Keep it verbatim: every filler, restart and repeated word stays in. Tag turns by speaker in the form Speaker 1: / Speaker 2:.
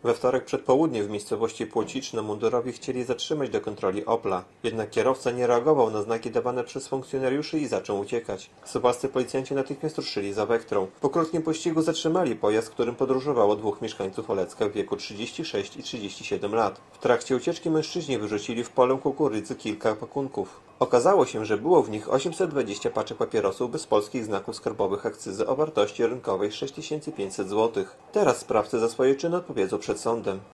Speaker 1: We wtorek przed południem w miejscowości Płociczno mundurowi chcieli zatrzymać do kontroli Opla. Jednak kierowca nie reagował na znaki dawane przez funkcjonariuszy i zaczął uciekać. Suwalscy policjanci natychmiast ruszyli za Vectrą. Po krótkim pościgu zatrzymali pojazd, którym podróżowało dwóch mieszkańców Olecka w wieku trzydzieści sześć i trzydzieści siedem lat. W trakcie ucieczki mężczyźni wyrzucili w pole kukurydzy kilka pakunków. Okazało się, że było w nich osiemset dwadzieścia paczek papierosów bez polskich znaków skarbowych akcyzy o wartości rynkowej sześć tysięcy pięćset złotych. Teraz sprawcy za swoje czyny odpowiedzą przed sądem.